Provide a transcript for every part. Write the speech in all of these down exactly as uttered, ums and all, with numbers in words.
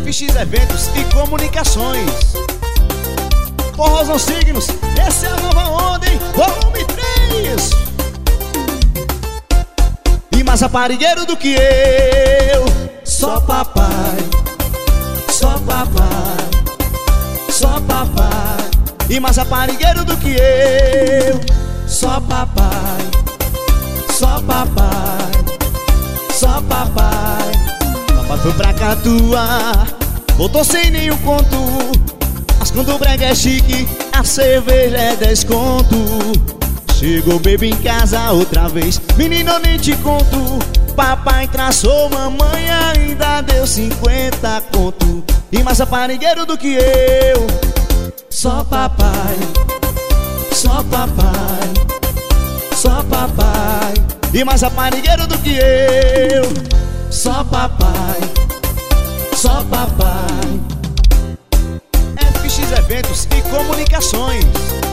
F X Eventos e Comunicações. Forrozão Signos, essa é a nova onda, hein? Volume três. E mais raparigueiro do que eu, Só papai, só papai, só papai. E mais raparigueiro do que eu, Só papai, só papai, só papai. papai foi pra Catuá, voltou sem nenhum conto. Mas quando o brega é chique, a cerveja é desconto. Chegou bebê em casa outra vez, menino eu nem te conto. Papai traçou, mamãe ainda deu cinquenta conto. E mais raparigueiro do que eu, Só papai, só papai, só papai. e mais raparigueiro do que eu, Só papai, só papai. F X Eventos e Comunicações.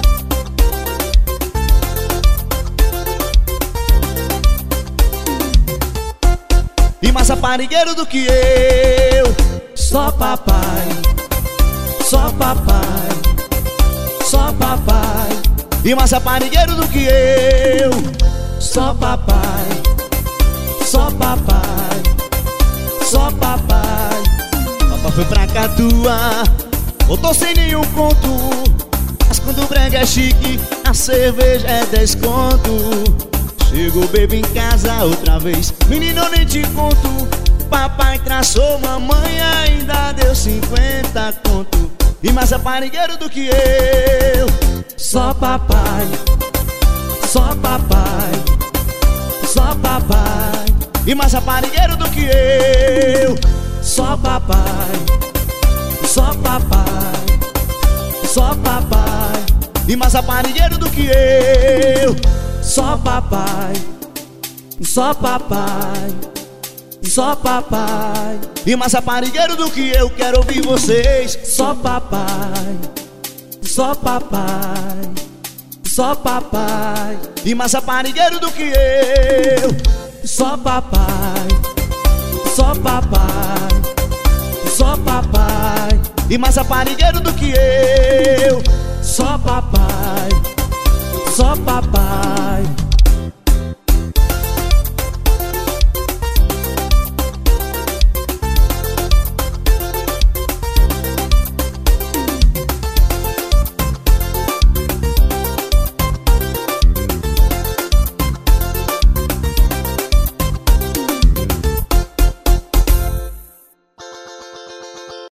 E mais raparigueiro do que eu, Só papai, só papai, só papai. e mais raparigueiro do que eu, Só papai, só papai, só papai. papai foi pra Catuá, voltou sem nenhum conto. Mas quando o brega é chique, a cerveja é desconto. Chegou bebê em casa outra vez, menino eu nem te conto. Papai traçou, mamãe ainda deu cinquenta conto. E mais raparigueiro do que eu, Só papai, só papai, só papai. e mais raparigueiro do que eu, Só papai, só papai, só papai. e mais raparigueiro do que eu, Só papai, só papai, só papai. e mais raparigueiro do que eu. Quero ouvir vocês. Só papai, só papai, só papai. E mais raparigueiro do que eu, Só papai, só papai, só papai. e mais raparigueiro do que eu, Só papai, só papai.